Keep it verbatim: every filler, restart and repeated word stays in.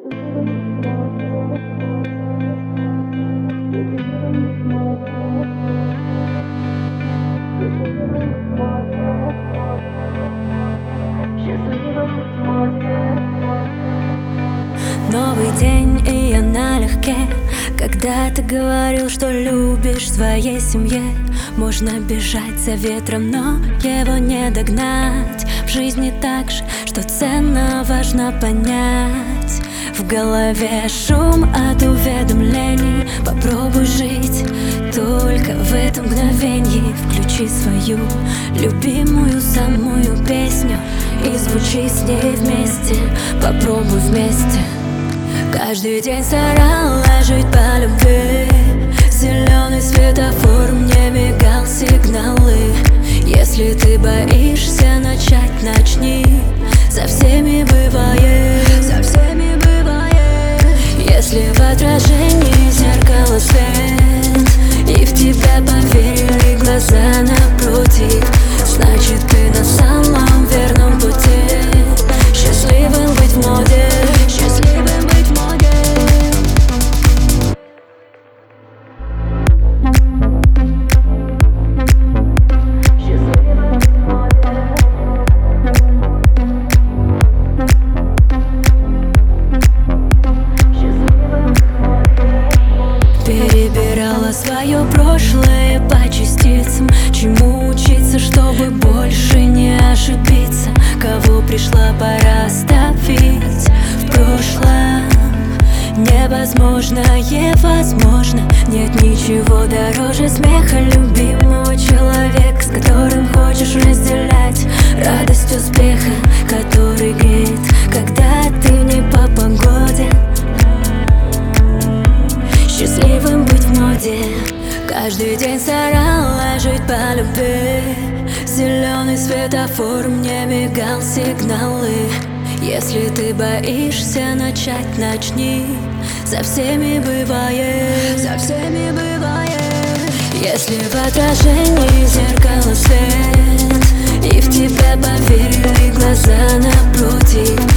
Новый день, и я налегке. Когда ты говорил, что любишь в своей семье, можно бежать за ветром, но его не догнать. В жизни так же, что ценно, важно понять. В голове шум от уведомлений. Попробуй жить только в этом мгновении. Включи свою любимую самую песню и звучи с ней вместе. Попробуй вместе. Каждый день старалась жить по любви. Зеленый светофор мне мигал сигналы. Если ты боишься начать, начни. Со всеми бывает, со всеми бывает. Если в отражении зеркала свет, и в тебя поверили глаза напротив, значит ты на самом верном пути. Счастливым быть в моде, счастливым быть в моде. Перебирала свое прошлое по частицам. Чему учиться, чтобы больше не ошибиться? Кого пришла пора оставить в прошлом? Невозможное возможно. Нет ничего дороже смеха любимого человека, с которым хочешь разделять радость успеха, который греет, когда ты не по погоде. Счастливым быть в моде. Каждый день старалась жить по любви. Зеленый светофор мне мигал сигналы. Если ты боишься начать, начни. Со всеми бывает, со всеми бывает. Если в отражении зеркала свет, и в тебя поверили глаза напротив,